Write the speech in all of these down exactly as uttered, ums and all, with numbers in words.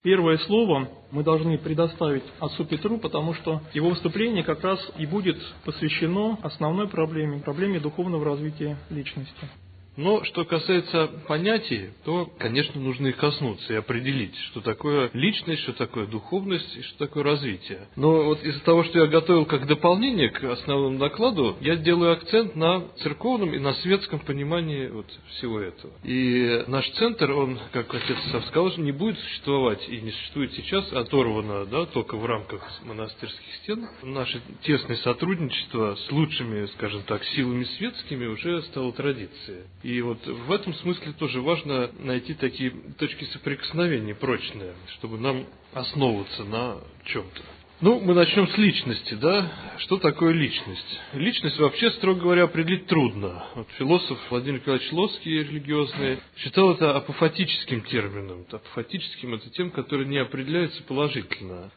Первое слово мы должны предоставить отцу Петру, потому что его выступление как раз и будет посвящено основной проблеме, проблеме духовного развития личности. Но что касается понятий, то, конечно, нужно их коснуться и определить, что такое личность, что такое духовность и что такое развитие. Но вот из-за того, что я готовил как дополнение к основному докладу, я делаю акцент на церковном и на светском понимании вот всего этого. И наш центр, он, как отец Исаак сказал, не будет существовать и не существует сейчас оторвано, да, только в рамках монастырских стен. Наше тесное сотрудничество с лучшими, скажем так, силами светскими уже стало традицией. И вот в этом смысле тоже важно найти такие точки соприкосновения прочные, чтобы нам основываться на чем-то. Ну, мы начнем с личности, да? Что такое личность? Личность вообще, строго говоря, определить трудно. Вот философ Владимир Николаевич Лоцкий, религиозный, считал это апофатическим термином. Апофатическим – это тем, который не определяется положительно,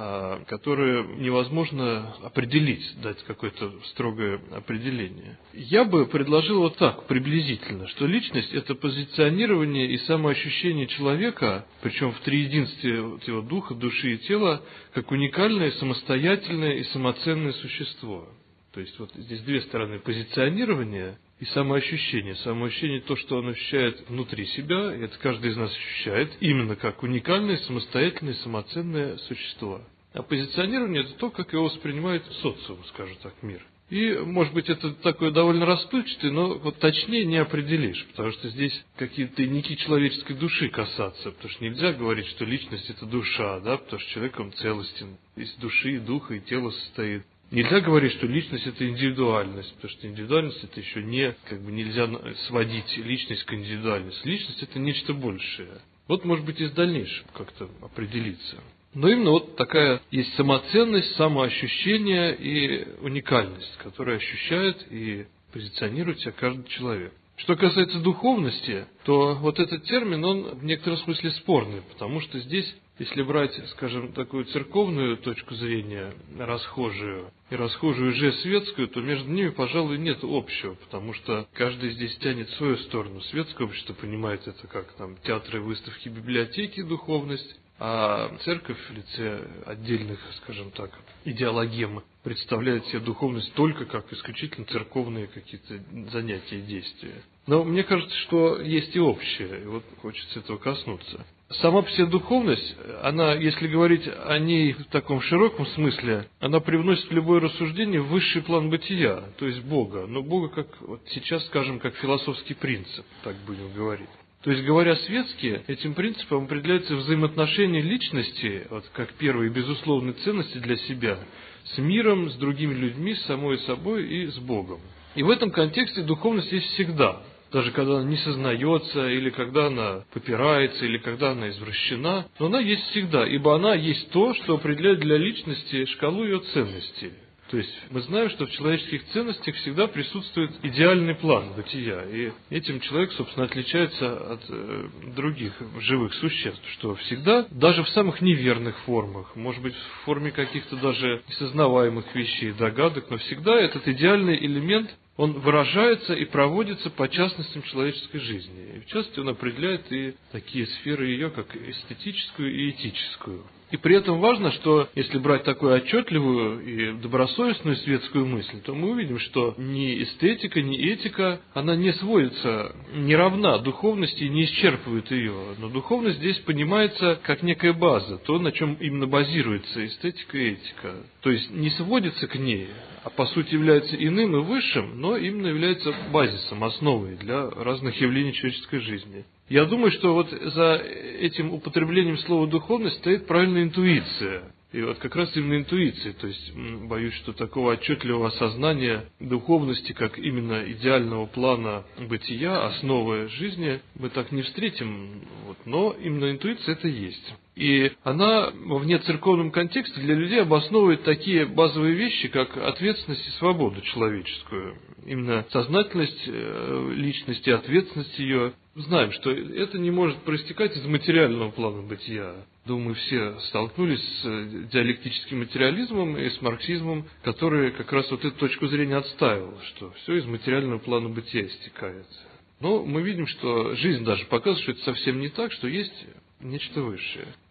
а которые невозможно определить, дать какое-то строгое определение. Я бы предложил вот так, приблизительно, что личность – это позиционирование и самоощущение человека, причем в триединстве его духа, души и тела, как уникальное, самостоятельное и самоценное существо. То есть вот здесь две стороны: позиционирование и самоощущение. Самоощущение – то, что он ощущает внутри себя, и это каждый из нас ощущает, именно как уникальное, самостоятельное, самоценное существо. А позиционирование – это то, как его воспринимает социум, скажем так, мир. И, может быть, это такое довольно расплывчатое, но вот точнее не определишь, потому что здесь какие-то тайники человеческой души касаться, потому что нельзя говорить, что личность – это душа, да, потому что человек он целостен, из души, и духа, и тела состоит. Нельзя говорить, что личность – это индивидуальность, потому что индивидуальность – это еще не, как бы нельзя сводить личность к индивидуальности. Личность – это нечто большее. Вот, может быть, из дальнейшего как-то определиться. Но именно вот такая есть самоценность, самоощущение и уникальность, которая ощущает и позиционирует себя каждый человек. Что касается духовности, то вот этот термин, он в некотором смысле спорный, потому что здесь, если брать, скажем, такую церковную точку зрения, расхожую, и расхожую же светскую, то между ними, пожалуй, нет общего, потому что каждый здесь тянет в свою сторону. Светское общество понимает это как там театры, выставки, библиотеки, духовность, а церковь в лице отдельных, скажем так, идеологем представляет себе духовность только как исключительно церковные какие-то занятия и действия. Но мне кажется, что есть и общее, и вот хочется этого коснуться. Сама по себе духовность, она, если говорить о ней в таком широком смысле, она привносит в любое рассуждение в высший план бытия, то есть Бога. Но Бога, как вот сейчас скажем, как философский принцип, так будем говорить. То есть, говоря светски, этим принципом определяется взаимоотношение личности, вот, как первой безусловной ценности для себя, с миром, с другими людьми, с самой собой и с Богом. И в этом контексте духовность есть всегда. Даже когда она не сознается, или когда она попирается, или когда она извращена, но она есть всегда, ибо она есть то, что определяет для личности шкалу ее ценностей. То есть мы знаем, что в человеческих ценностях всегда присутствует идеальный план бытия, и этим человек, собственно, отличается от э, других живых существ, что всегда, даже в самых неверных формах, может быть, в форме каких-то даже несознаваемых вещей, догадок, но всегда этот идеальный элемент, он выражается и проводится по частностям человеческой жизни. И в частности, он определяет и такие сферы ее, как эстетическую и этическую. И при этом важно, что если брать такую отчетливую и добросовестную светскую мысль, то мы увидим, что ни эстетика, ни этика, она не сводится, не равна духовности и не исчерпывает ее. Но духовность здесь понимается как некая база, то, на чем именно базируется эстетика и этика. То есть не сводится к ней, а по сути является иным и высшим, но именно является базисом, основой для разных явлений человеческой жизни. Я думаю, что вот за этим употреблением слова «духовность» стоит правильная интуиция. И вот как раз именно интуиция, то есть боюсь, что такого отчетливого осознания духовности, как именно идеального плана бытия, основы жизни, мы так не встретим, вот, но именно интуиция это есть. И она в внецерковном контексте для людей обосновывает такие базовые вещи, как ответственность и свободу человеческую. Именно сознательность личности, ответственность ее. Знаем, что это не может проистекать из материального плана бытия. Думаю, все столкнулись с диалектическим материализмом и с марксизмом, который как раз вот эту точку зрения отстаивал, что все из материального плана бытия истекает. Но мы видим, что жизнь даже показывает, что это совсем не так, что есть нечто высшее.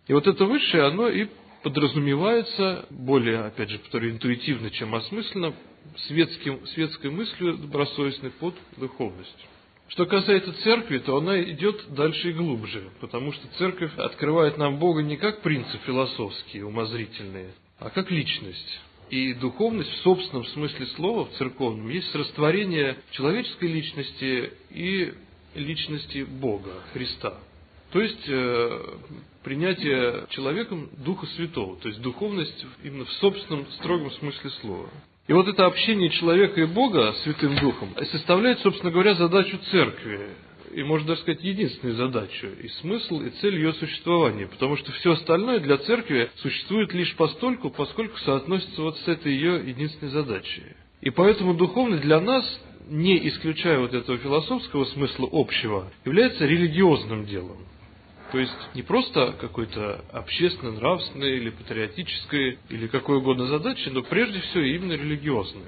И вот это высшее, оно и подразумевается более, опять же, повторю, интуитивно, чем осмысленно, светским, светской мыслью добросовестной под духовностью. Что касается церкви, то она идет дальше и глубже, потому что церковь открывает нам Бога не как принцип философский, умозрительный, а как личность. И духовность в собственном смысле слова, в церковном, есть растворение человеческой личности и личности Бога, Христа. То есть э, принятие человеком Духа Святого, то есть духовность именно в собственном строгом смысле слова. И вот это общение человека и Бога Святым Духом составляет, собственно говоря, задачу церкви. И, можно даже сказать, единственную задачу, и смысл, и цель ее существования. Потому что все остальное для церкви существует лишь постольку, поскольку соотносится вот с этой ее единственной задачей. И поэтому духовность для нас, не исключая вот этого философского смысла общего, является религиозным делом. То есть не просто какой-то общественно-нравственной или патриотической, или какой угодно задачей, но прежде всего именно религиозной.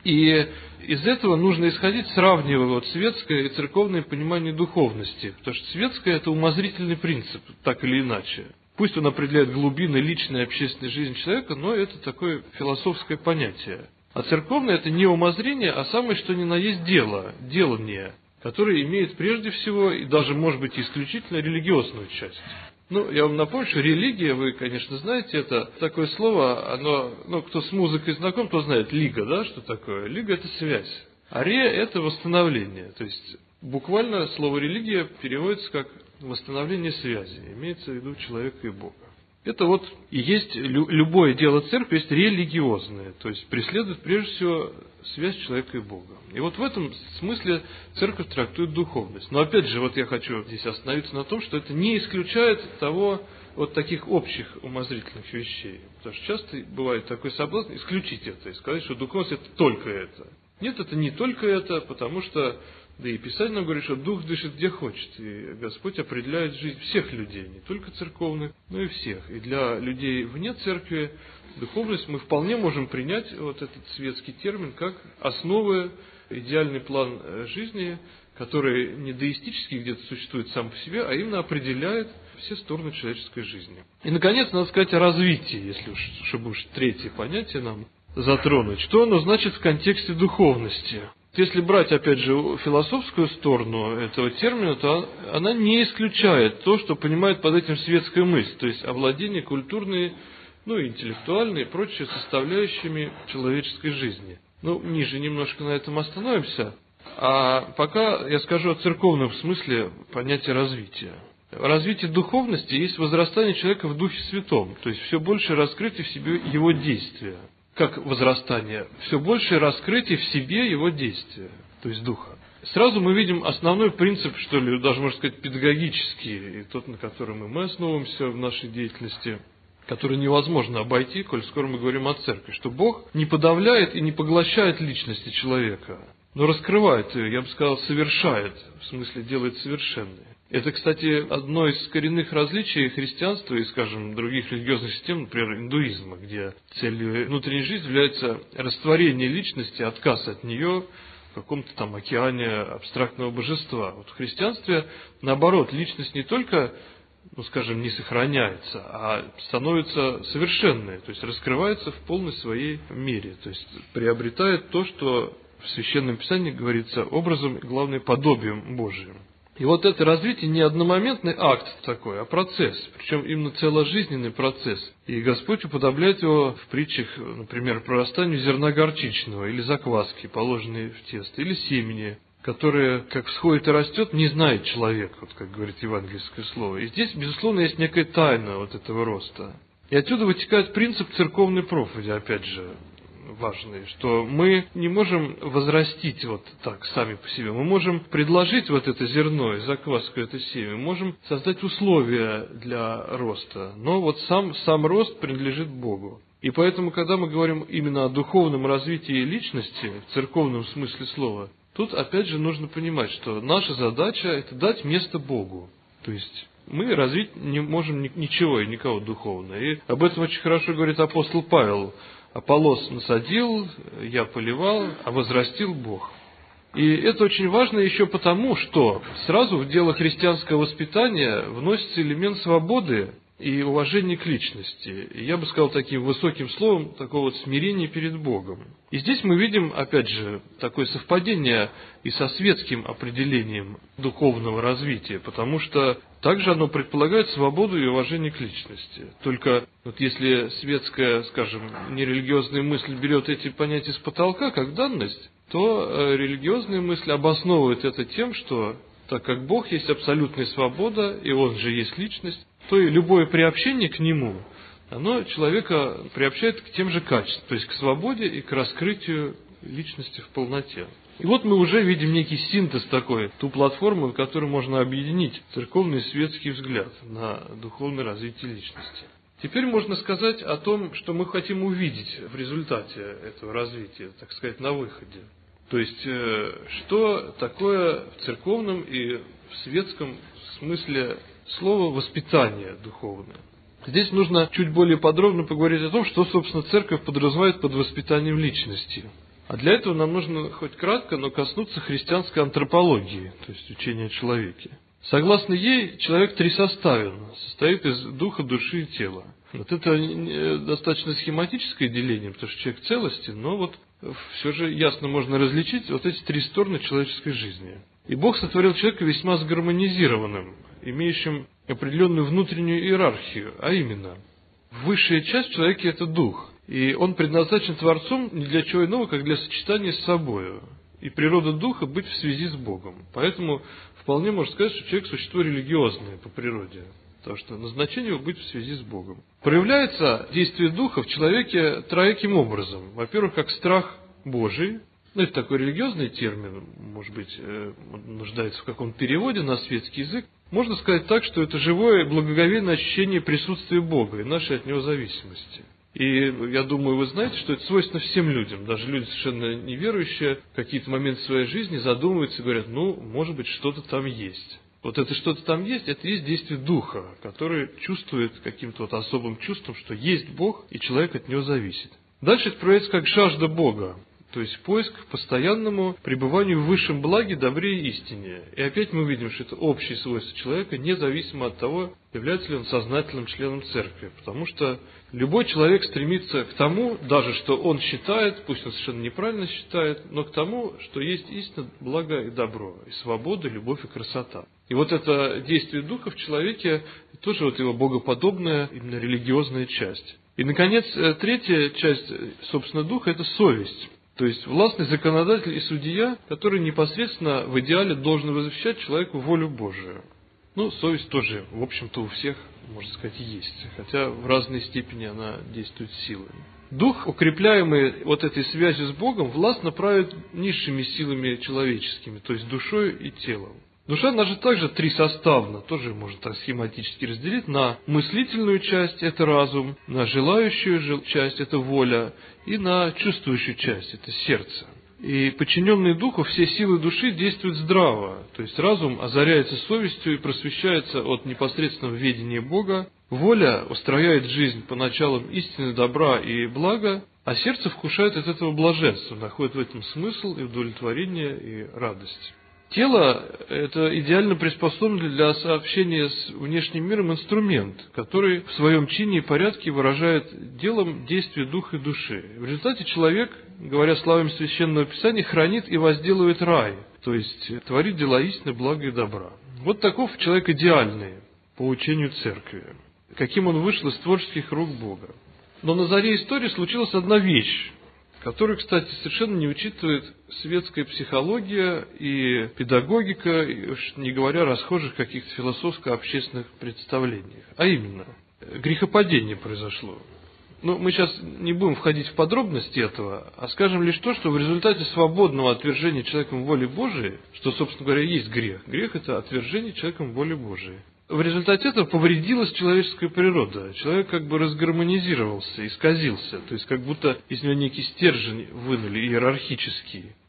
И из этого нужно исходить, сравнивая вот светское и церковное понимание духовности. Потому что светское – это умозрительный принцип, так или иначе. Пусть он определяет глубины личной и общественной жизни человека, но это такое философское понятие. А церковное – это не умозрение, а самое что ни на есть дело, делание, которое имеет прежде всего и даже, может быть, исключительно религиозную часть. Ну, я вам напомню, что религия, вы, конечно, знаете, это такое слово, оно, ну, кто с музыкой знаком, то знает, лига, да, что такое? Лига – это связь, а ре – это восстановление. То есть, буквально слово религия переводится как восстановление связи, имеется в виду человека и Бога. Это вот и есть любое дело церкви, есть религиозное, то есть преследует прежде всего связь человека и Бога. И вот в этом смысле церковь трактует духовность. Но опять же, вот я хочу здесь остановиться на том, что это не исключает того, вот таких общих умозрительных вещей. Потому что часто бывает такой соблазн исключить это и сказать, что духовность это только это. Нет, это не только это, потому что, да и Писание нам говорит, что Дух дышит где хочет, и Господь определяет жизнь всех людей, не только церковных, но и всех. И для людей вне церкви духовность мы вполне можем принять вот этот светский термин как основы, идеальный план жизни, который не деистически где-то существует сам по себе, а именно определяет все стороны человеческой жизни. И, наконец, надо сказать о развитии, если уж, чтобы уж третье понятие нам затронуть. Что оно значит в контексте духовности? Если брать, опять же, философскую сторону этого термина, то она не исключает то, что понимает под этим светская мысль, то есть овладение культурной, ну, интеллектуальной и прочими составляющими человеческой жизни. Ну, ниже немножко на этом остановимся. А пока я скажу о церковном смысле понятия развития. Развитие духовности есть возрастание человека в Духе Святом, то есть все большее раскрытие в себе его действия. Как возрастание? Все большее раскрытие в себе его действия, то есть Духа. Сразу мы видим основной принцип, что ли, даже можно сказать, педагогический, и тот, на котором и мы основываемся в нашей деятельности, который невозможно обойти, коль скоро мы говорим о церкви, что Бог не подавляет и не поглощает личности человека, но раскрывает ее, я бы сказал, совершает, в смысле делает совершенной. Это, кстати, одно из коренных различий христианства и, скажем, других религиозных систем, например, индуизма, где целью внутренней жизни является растворение личности, отказ от нее в каком-то там океане абстрактного божества. Вот в христианстве, наоборот, личность не только, ну, скажем, не сохраняется, а становится совершенной, то есть раскрывается в полной своей мере, то есть приобретает то, что в Священном Писании говорится образом, главное, подобием Божиим. И вот это развитие не одномоментный акт такой, а процесс, причем именно целожизненный процесс. И Господь уподобляет его в притчах, например, прорастанию зерна горчичного или закваски, положенной в тесто, или семени, которое, как всходит и растет, не знает человек, вот как говорит евангельское слово. И здесь, безусловно, есть некая тайна вот этого роста. И отсюда вытекает принцип церковной проповеди, опять же, важный, что мы не можем возрастить вот так сами по себе. Мы можем предложить вот это зерно и закваску, это семя, мы можем создать условия для роста, но вот сам, сам рост принадлежит Богу. И поэтому, когда мы говорим именно о духовном развитии личности, в церковном смысле слова, тут опять же нужно понимать, что наша задача – это дать место Богу. То есть мы развить не можем ничего и никого духовно. И об этом очень хорошо говорит апостол Павел. Аполлос насадил, я поливал, а возрастил Бог. И это очень важно еще потому, что сразу в дело христианского воспитания вносится элемент свободы и уважение к личности. И я бы сказал таким высоким словом, такого вот смирения перед Богом. И здесь мы видим, опять же, такое совпадение и со светским определением духовного развития, потому что также оно предполагает свободу и уважение к личности. Только вот если светская, скажем, нерелигиозная мысль берет эти понятия с потолка как данность, то религиозная мысль обосновывает это тем, что так как Бог есть абсолютная свобода, и Он же есть личность, то и любое приобщение к Нему, оно человека приобщает к тем же качествам, то есть к свободе и к раскрытию личности в полноте. И вот мы уже видим некий синтез такой, ту платформу, в которой можно объединить церковный и светский взгляд на духовное развитие личности. Теперь можно сказать о том, что мы хотим увидеть в результате этого развития, так сказать, на выходе. То есть, что такое в церковном и в светском смысле слова воспитание духовное. Здесь нужно чуть более подробно поговорить о том, что, собственно, церковь подразумевает под воспитанием личности. А для этого нам нужно хоть кратко, но коснуться христианской антропологии, то есть учения о человеке. Согласно ей, человек трисоставен, состоит из духа, души и тела. Вот это достаточно схематическое деление, потому что человек целостен, но вот все же ясно можно различить вот эти три стороны человеческой жизни. И Бог сотворил человека весьма сгармонизированным, имеющим определенную внутреннюю иерархию, а именно, высшая часть в человеке – это дух, и он предназначен Творцом не для чего иного, как для сочетания с собою. И природа духа – быть в связи с Богом. Поэтому вполне можно сказать, что человек – существо религиозное по природе, потому что назначение его – быть в связи с Богом. Проявляется действие духа в человеке трояким образом. Во-первых, как страх Божий. Ну, это такой религиозный термин, может быть, нуждается в каком-то переводе на светский язык. Можно сказать так, что это живое благоговейное ощущение присутствия Бога и нашей от Него зависимости. И я думаю, вы знаете, что это свойственно всем людям. Даже люди совершенно неверующие в какие-то моменты своей жизни задумываются и говорят, ну, может быть, что-то там есть. Вот это что-то там есть, это есть действие духа, который чувствует каким-то вот особым чувством, что есть Бог, и человек от Него зависит. Дальше это проявляется как жажда Бога. То есть поиск к постоянному пребыванию в высшем благе, добре и истине. И опять мы видим, что это общее свойство человека, независимо от того, является ли он сознательным членом церкви. Потому что любой человек стремится к тому, даже что он считает, пусть он совершенно неправильно считает, но к тому, что есть истина, благо и добро, и свобода, любовь и красота. И вот это действие духа в человеке, тоже вот его богоподобная, именно религиозная часть. И, наконец, третья часть, собственно, духа – это совесть. То есть властный законодатель и судья, который непосредственно в идеале должен возвещать человеку волю Божию. Ну, совесть тоже, в общем-то, у всех, можно сказать, есть, хотя в разной степени она действует силой. Дух, укрепляемый вот этой связью с Богом, властно правит низшими силами человеческими, то есть душой и телом. Душа, она же также трисоставна, тоже можно так схематически разделить, на мыслительную часть – это разум, на желающую часть – это воля, и на чувствующую часть – это сердце. И подчиненные духу все силы души действуют здраво, то есть разум озаряется совестью и просвещается от непосредственного ведения Бога, воля устрояет жизнь по началам истины, добра и блага, а сердце вкушает от этого блаженства, находит в этом смысл и удовлетворение и радость. Тело – это идеально приспособлено для сообщения с внешним миром инструмент, который в своем чине и порядке выражает делом действие духа и души. В результате человек, говоря словами Священного Писания, хранит и возделывает рай, то есть творит дела истины, блага и добра. Вот таков человек идеальный по учению Церкви, каким он вышел из творческих рук Бога. Но на заре истории случилась одна вещь, который, кстати, совершенно не учитывает светская психология и педагогика, не говоря о расхожих каких-то философско-общественных представлениях. А именно, грехопадение произошло. Ну, мы сейчас не будем входить в подробности этого, а скажем лишь то, что в результате свободного отвержения человеком воли Божией, что, собственно говоря, есть грех. Грех – это отвержение человеком воли Божией. В результате этого повредилась человеческая природа. Человек как бы разгармонизировался, исказился. То есть, как будто из него некий стержень вынули, иерархический.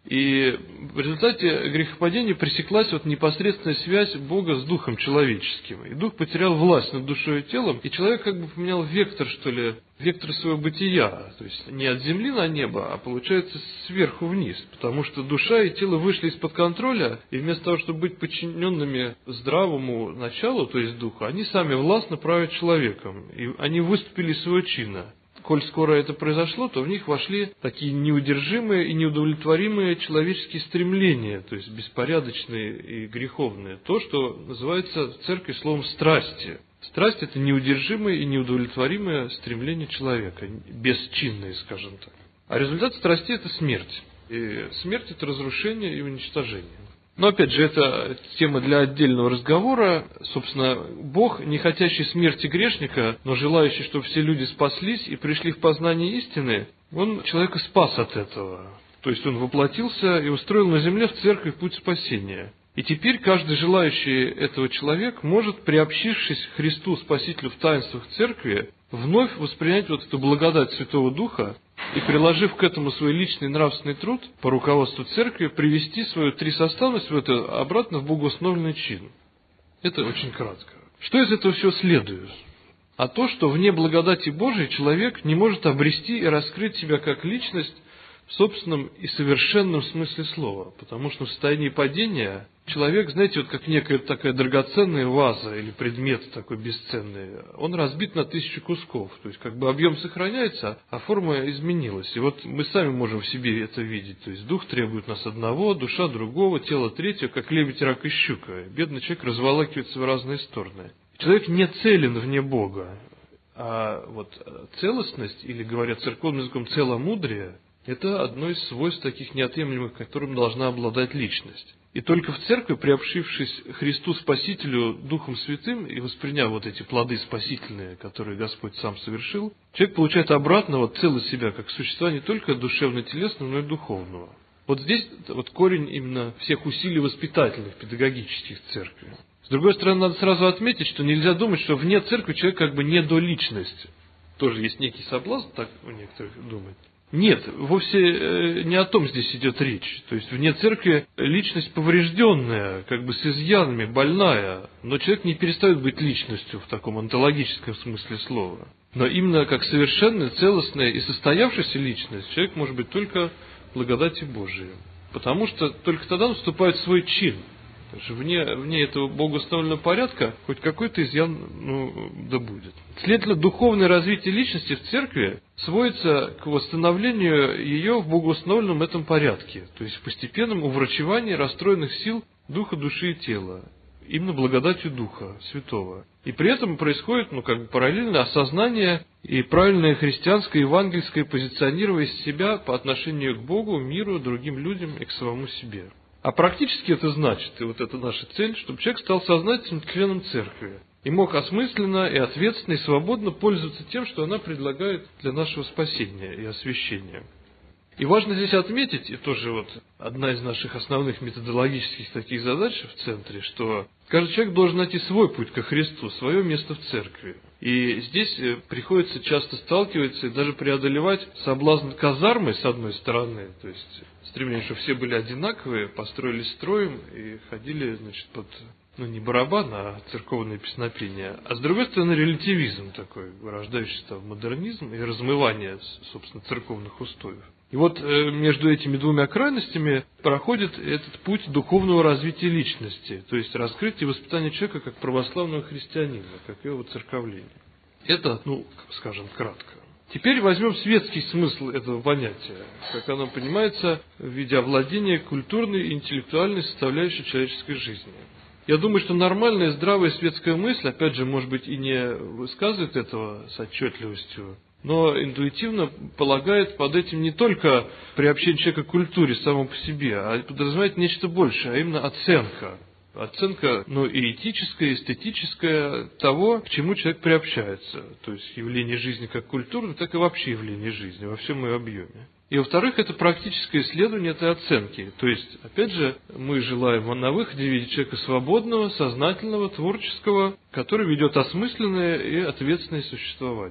И в результате грехопадения пресеклась вот непосредственная связь Бога с духом человеческим. И дух потерял власть над душой и телом, и человек как бы поменял вектор, что ли, вектор своего бытия. То есть не от земли на небо, а получается сверху вниз. Потому что душа и тело вышли из-под контроля, и вместо того, чтобы быть подчиненными здравому началу, то есть духу, они сами властно правят человеком. И они выступили из своего чина. Коль скоро это произошло, то в них вошли такие неудержимые и неудовлетворимые человеческие стремления, то есть беспорядочные и греховные. То, что называется в церкви словом «страсти». Страсть – это неудержимые и неудовлетворимые стремления человека, бесчинные, скажем так. А результат страсти – это смерть. И смерть – это разрушение и уничтожение. Но, опять же, это тема для отдельного разговора. Собственно, Бог, не хотящий смерти грешника, но желающий, чтобы все люди спаслись и пришли в познание истины, Он человека спас от этого. То есть Он воплотился и устроил на земле в церкви путь спасения. И теперь каждый желающий этого человек может, приобщившись к Христу Спасителю в таинствах церкви, вновь воспринять вот эту благодать Святого Духа и, приложив к этому свой личный нравственный труд по руководству церкви, привести свою трисоставность в это обратно в богоустановленный чин. Это очень кратко. Что из этого всего следует? А то, что вне благодати Божией человек не может обрести и раскрыть себя как личность в собственном и совершенном смысле слова. Потому что в состоянии падения человек, знаете, вот как некая такая драгоценная ваза или предмет такой бесценный, он разбит на тысячи кусков. То есть как бы объем сохраняется, а форма изменилась. И вот мы сами можем в себе это видеть. То есть дух требует нас одного, душа другого, тело третьего, как лебедь, рак и щука. Бедный человек разволакивается в разные стороны. Человек не целен вне Бога. А вот целостность, или говоря церковным языком, целомудрие, это одно из свойств таких неотъемлемых, которым должна обладать личность. И только в церкви, приобщившись Христу Спасителю Духом Святым и восприняв вот эти плоды спасительные, которые Господь сам совершил, человек получает обратно вот целость себя, как существа не только душевно-телесного, но и духовного. Вот здесь вот корень именно всех усилий воспитательных, педагогических в церкви. С другой стороны, надо сразу отметить, что нельзя думать, что вне церкви человек как бы недоличность. Тоже есть некий соблазн, так у некоторых думать. Нет, вовсе не о том здесь идет речь. То есть вне церкви личность поврежденная, как бы с изъянами, больная, но человек не перестает быть личностью в таком онтологическом смысле слова. Но именно как совершенная, целостная и состоявшаяся личность человек может быть только в благодати Божией. Потому что только тогда он вступает в свой чин. Потому что вне, вне этого богоустановленного порядка хоть какой-то изъян, ну, да будет. Следовательно, духовное развитие личности в церкви сводится к восстановлению ее в богоустановленном этом порядке, то есть в постепенном уврачевании расстроенных сил духа, души и тела, именно благодатью Духа Святого. И при этом происходит, ну, как бы параллельно осознание и правильное христианское евангельское позиционирование себя по отношению к Богу, миру, другим людям и к самому себе. А практически это значит, и вот это наша цель, чтобы человек стал сознательным членом церкви и мог осмысленно и ответственно и свободно пользоваться тем, что она предлагает для нашего спасения и освящения. И важно здесь отметить, и тоже вот одна из наших основных методологических таких задач в центре, что каждый человек должен найти свой путь ко Христу, свое место в церкви. И здесь приходится часто сталкиваться и даже преодолевать соблазн казармы, с одной стороны, то есть стремление, чтобы все были одинаковые, построились строем и ходили, значит, под, ну, не барабан, а церковное песнопение. А с другой стороны, релятивизм такой, вырождающийся в модернизм и размывание, собственно, церковных устоев. И вот между этими двумя крайностями проходит этот путь духовного развития личности, то есть раскрытие и воспитание человека как православного христианина, как его воцерковление. Это, ну, скажем, кратко. Теперь возьмем светский смысл этого понятия, как оно понимается в виде овладения культурной и интеллектуальной составляющей человеческой жизни. Я думаю, что нормальная, здравая светская мысль, опять же, может быть, и не высказывает этого с отчетливостью, но интуитивно полагает под этим не только приобщение человека к культуре самому по себе, а подразумевает нечто большее, а именно оценка. Оценка, ну, и этическая, и эстетическая того, к чему человек приобщается. То есть явление жизни как культурное, так и вообще явление жизни во всем ее объеме. И во-вторых, это практическое исследование этой оценки. То есть, опять же, мы желаем на выходе видеть человека свободного, сознательного, творческого, который ведет осмысленное и ответственное существование.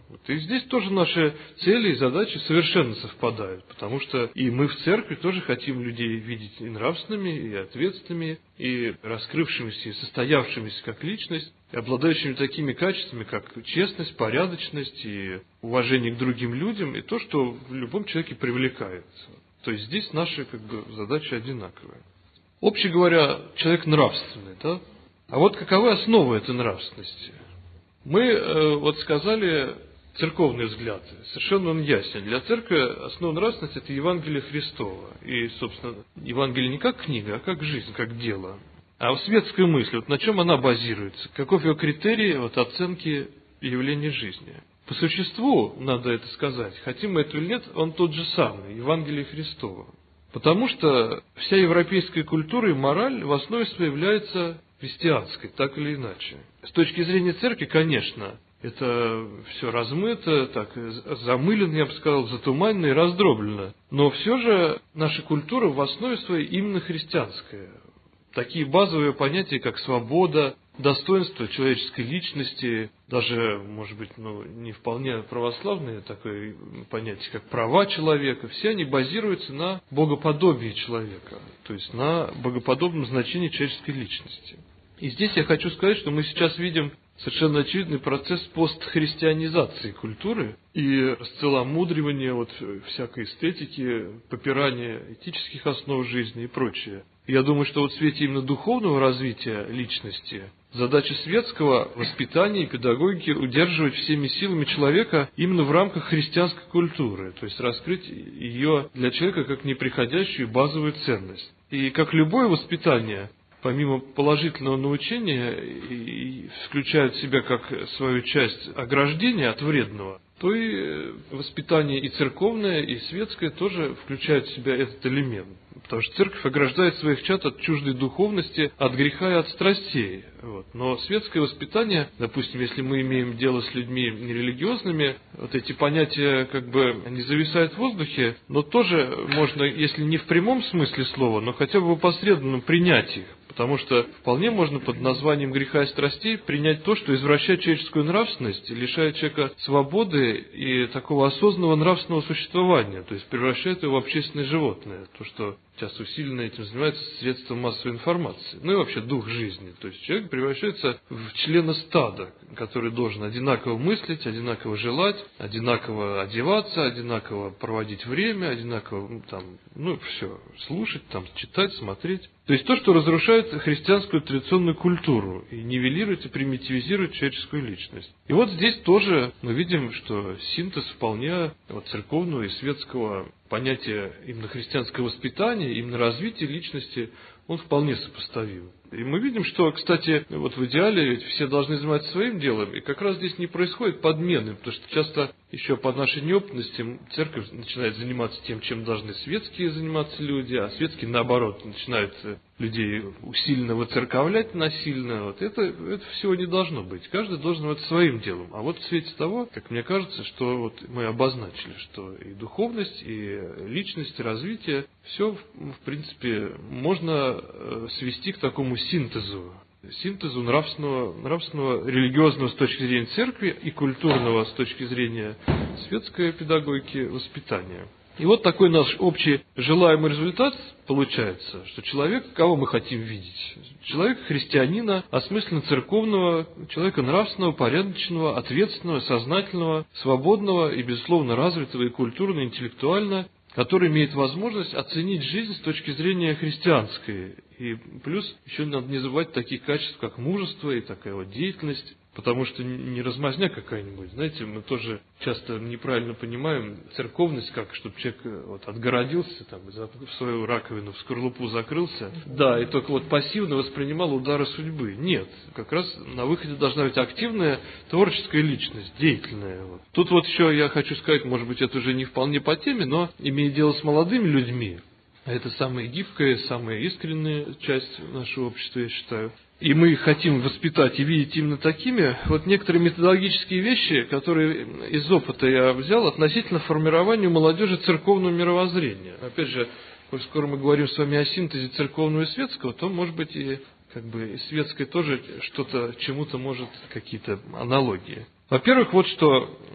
Вот. И здесь тоже наши цели и задачи совершенно совпадают, потому что и мы в церкви тоже хотим людей видеть и нравственными, и ответственными, и раскрывшимися, и состоявшимися как личность, и обладающими такими качествами, как честность, порядочность и уважение к другим людям, и то, что в любом человеке привлекает. То есть здесь наши как бы задачи одинаковые.Обще говоря, человек нравственный, да? А вот каковы основы этой нравственности? Мы э, вот сказали церковный взгляд, совершенно он ясен. Для церкви основа нравственности – это Евангелие Христово. И, собственно, Евангелие не как книга, а как жизнь, как дело. А светская мысль, вот на чем она базируется? Каков ее критерий вот, оценки явления жизни? По существу, надо это сказать, хотим мы этого или нет, он тот же самый, Евангелие Христово. Потому что вся европейская культура и мораль в основе своей является христианской, так или иначе. С точки зрения церкви, конечно, это все размыто, так замылено, я бы сказал, затуманено и раздроблено. Но все же наша культура в основе своей именно христианская. Такие базовые понятия, как свобода, достоинство человеческой личности, даже, может быть, ну, не вполне православные такое понятие, как права человека, все они базируются на богоподобии человека, то есть на богоподобном значении человеческой личности. И здесь я хочу сказать, что мы сейчас видим совершенно очевидный процесс постхристианизации культуры и расцеламудривания вот всякой эстетики, попирания этических основ жизни и прочее. Я думаю, что вот в свете именно духовного развития личности задача светского воспитания и педагогики удерживать всеми силами человека именно в рамках христианской культуры, то есть раскрыть ее для человека как неприходящую базовую ценность. И как любое воспитание, помимо положительного научения, и включает в себя как свою часть ограждения от вредного, то и воспитание и церковное, и светское тоже включает в себя этот элемент. Потому что церковь ограждает своих чад от чуждой духовности, от греха и от страстей. Вот. Но светское воспитание, допустим, если мы имеем дело с людьми нерелигиозными, вот эти понятия как бы не зависают в воздухе, но тоже можно, если не в прямом смысле слова, но хотя бы в опосредованном принять их. Потому что вполне можно под названием греха и страстей принять то, что извращает человеческую нравственность, лишает человека свободы и такого осознанного нравственного существования, то есть превращает его в общественное животное, то, что сейчас усиленно этим занимается средства массовой информации, ну и вообще дух жизни. То есть человек превращается в члена стада, который должен одинаково мыслить, одинаково желать, одинаково одеваться, одинаково проводить время, одинаково, ну, там, ну, все, слушать, там, читать, смотреть. То есть то, что разрушает христианскую традиционную культуру и нивелирует и примитивизирует человеческую личность. И вот здесь тоже мы видим, что синтез вполне вот, церковного и светского понятия именно христианского воспитания, именно развития личности, он вполне сопоставим. И мы видим, что, кстати, вот в идеале ведь все должны заниматься своим делом, и как раз здесь не происходит подмены, потому что часто еще по нашей неопытности церковь начинает заниматься тем, чем должны светские заниматься люди, а светские, наоборот, начинают людей усиленно выцерковлять насильно. Вот это, это всего не должно быть. Каждый должен заниматься своим делом. А вот в свете того, как мне кажется, что вот мы обозначили, что и духовность, и личность, и развитие, все, в принципе, можно свести к такому синтезу. Синтезу нравственного, нравственного, религиозного с точки зрения церкви и культурного с точки зрения светской педагогики воспитания. И вот такой наш общий желаемый результат получается, что человек, кого мы хотим видеть? Человек христианина, осмысленно церковного, человека нравственного, порядочного, ответственного, сознательного, свободного и, безусловно, развитого и культурно, и интеллектуально, который имеет возможность оценить жизнь с точки зрения христианской. И плюс еще надо не забывать таких качеств, как мужество и такая вот деятельность, потому что не размазня какая-нибудь. Знаете, мы тоже часто неправильно понимаем церковность, как чтобы человек вот отгородился, там, в свою раковину, в скорлупу закрылся, да, и только вот пассивно воспринимал удары судьбы. Нет, как раз на выходе должна быть активная творческая личность, деятельная. Вот. Тут вот еще я хочу сказать, может быть, это уже не вполне по теме, но имея дело с молодыми людьми, а это самая гибкая, самая искренняя часть нашего общества, я считаю. И мы их хотим воспитать и видеть именно такими. Вот некоторые методологические вещи, которые из опыта я взял относительно формирования у молодежи церковного мировоззрения. Опять же, коль скоро мы говорим с вами о синтезе церковного и светского, то, может быть, и как бы и светское тоже что-то, чему-то может какие-то аналогии. Во-первых, вот что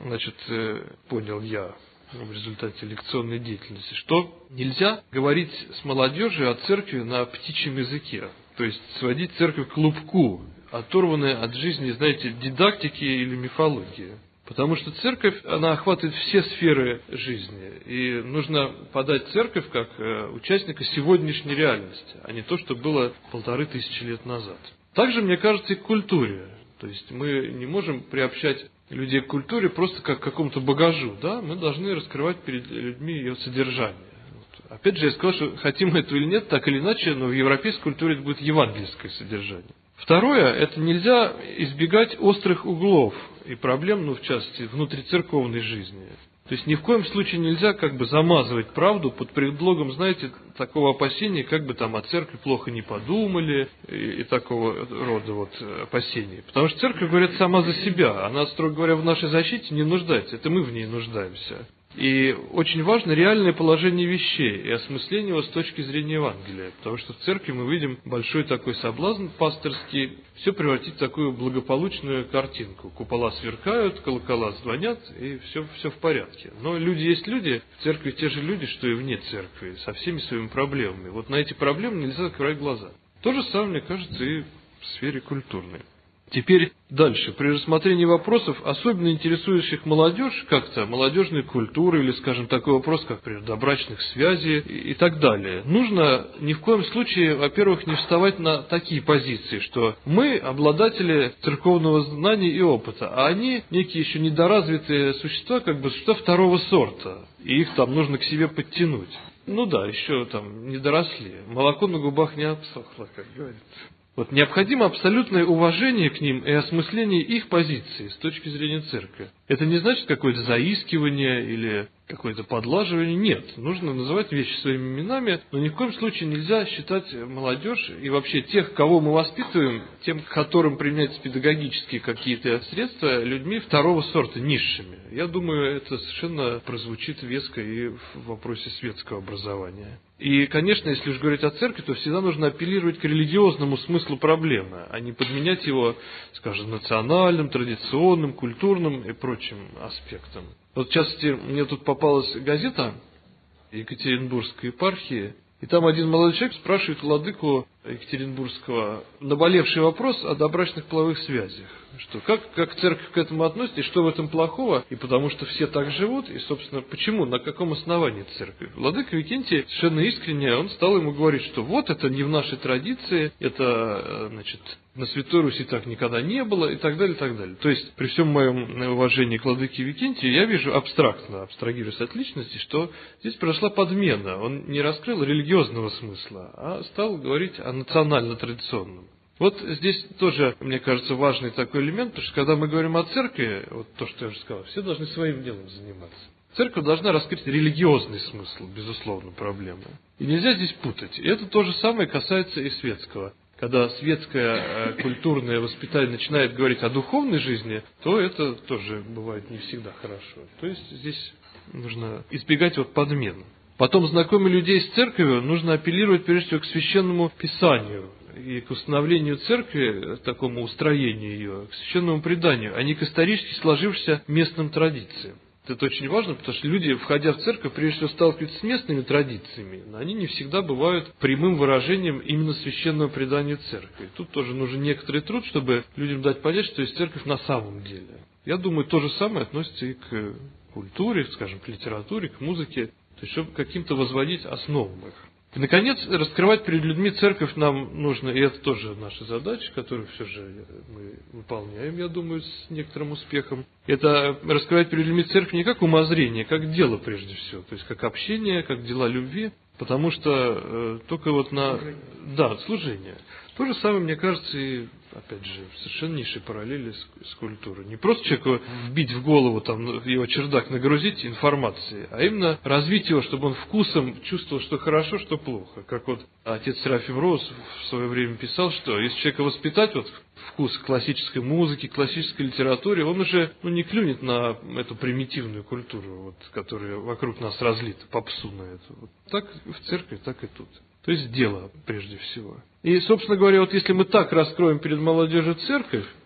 значит, понял я в результате лекционной деятельности, что нельзя говорить с молодежью о церкви на птичьем языке, то есть сводить церковь к клубку, оторванной от жизни, знаете, дидактики или мифологии. Потому что церковь, она охватывает все сферы жизни, и нужно подать церковь как участника сегодняшней реальности, а не то, что было полторы тысячи лет назад. Также, мне кажется, и к культуре. То есть мы не можем приобщать людей к культуре просто как к какому-то багажу, да? Мы должны раскрывать перед людьми ее содержание. Вот. Опять же, я сказал, что хотим мы этого или нет, так или иначе, но в европейской культуре это будет евангельское содержание. Второе, это нельзя избегать острых углов и проблем, ну, в частности, внутрицерковной жизни. То есть ни в коем случае нельзя как бы замазывать правду под предлогом, знаете, такого опасения, как бы там о церкви плохо не подумали и, и такого рода вот опасений. Потому что церковь говорит сама за себя, она, строго говоря, в нашей защите не нуждается, это мы в ней нуждаемся. И очень важно реальное положение вещей и осмысление его с точки зрения Евангелия. Потому что в церкви мы видим большой такой соблазн пасторский, все превратить в такую благополучную картинку. Купола сверкают, колокола звонят, и все, все в порядке. Но люди есть люди, в церкви те же люди, что и вне церкви, со всеми своими проблемами. Вот на эти проблемы нельзя закрывать глаза. То же самое, мне кажется, и в сфере культурной. Теперь дальше. При рассмотрении вопросов, особенно интересующих молодежь, как-то молодежной культуры, или, скажем, такой вопрос, как, например, добрачных связей и так далее, нужно ни в коем случае, во-первых, не вставать на такие позиции, что мы обладатели церковного знания и опыта, а они некие еще недоразвитые существа, как бы существа второго сорта, и их там нужно к себе подтянуть. Ну да, еще там не доросли, молоко на губах не обсохло, как говорится. Вот необходимо абсолютное уважение к ним и осмысление их позиции с точки зрения церкви. Это не значит какое-то заискивание или какое-то подлаживание. Нет, нужно называть вещи своими именами, но ни в коем случае нельзя считать молодежь и вообще тех, кого мы воспитываем, тем, к которым применяются педагогические какие-то средства, людьми второго сорта, низшими. Я думаю, это совершенно прозвучит веско и в вопросе светского образования. И, конечно, если уж говорить о церкви, то всегда нужно апеллировать к религиозному смыслу проблемы, а не подменять его, скажем, национальным, традиционным, культурным и прочим аспектам. Вот, в частности, мне тут попалась газета Екатеринбургской епархии, и там один молодой человек спрашивает владыку Екатеринбургского наболевший вопрос о добрачных половых связях. Что, как, как церковь к этому относится, и что в этом плохого, и потому что все так живут, и, собственно, почему, на каком основании церковь. Владыка Викентий совершенно искренне, он стал ему говорить, что вот это не в нашей традиции, это, значит, на Святой Руси так никогда не было, и так далее, и так далее. То есть, при всем моем уважении к владыке Викентию, я вижу абстрактно, абстрагируясь от личности, что здесь произошла подмена. Он не раскрыл религиозного смысла, а стал говорить о национально-традиционном. Вот здесь тоже, мне кажется, важный такой элемент, потому что когда мы говорим о церкви, вот то, что я уже сказал, все должны своим делом заниматься. Церковь должна раскрыть религиозный смысл, безусловно, проблемы. И нельзя здесь путать. И это то же самое касается и светского. Когда светское культурное воспитание начинает говорить о духовной жизни, то это тоже бывает не всегда хорошо. То есть здесь нужно избегать вот подмен. Потом, знакомя людей с церковью, нужно апеллировать прежде всего к священному писанию и к установлению церкви, к такому устроению ее, к священному преданию, а не к исторически сложившимся местным традициям. Это очень важно, потому что люди, входя в церковь, прежде всего сталкиваются с местными традициями, но они не всегда бывают прямым выражением именно священного предания церкви. Тут тоже нужен некоторый труд, чтобы людям дать понять, что есть церковь на самом деле. Я думаю, то же самое относится и к культуре, скажем, к литературе, к музыке, то есть чтобы каким-то возводить основам их. И, наконец, раскрывать перед людьми церковь нам нужно, и это тоже наша задача, которую все же мы выполняем, я думаю, с некоторым успехом. Это раскрывать перед людьми церковь не как умозрение, как дело прежде всего, то есть как общение, как дела любви, потому что э, только вот на... Да, служение. То же самое, мне кажется, и, опять же, в совершеннейшей параллели с, с культурой. Не просто человеку вбить в голову, там, в его чердак нагрузить информацией, а именно развить его, чтобы он вкусом чувствовал, что хорошо, что плохо. Как вот отец Серафим Роуз в свое время писал, что если человека воспитать вот вкус к классической музыке, классической литературе, он уже ну, не клюнет на эту примитивную культуру, вот, которая вокруг нас разлита, попсу на эту. Вот так в церкви, так и тут. То есть дело, прежде всего. И, собственно говоря, вот если мы так раскроем перед молодежью церковь,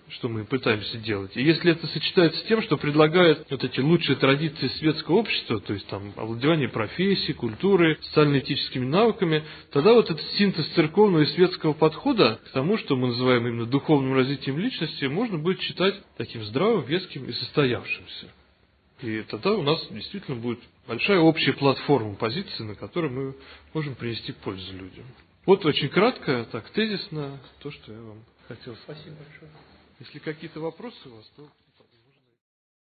что мы пытаемся делать. И если это сочетается с тем, что предлагает вот эти лучшие традиции светского общества, то есть там овладевание профессией, культурой, социально-этическими навыками, тогда вот этот синтез церковного и светского подхода к тому, что мы называем именно духовным развитием личности, можно будет считать таким здравым, веским и состоявшимся. И тогда у нас действительно будет большая общая платформа позиции, на которой мы можем принести пользу людям. Вот очень кратко, так тезисно, то, что я вам хотел сказать. Спасибо большое. Если какие-то вопросы у вас, то...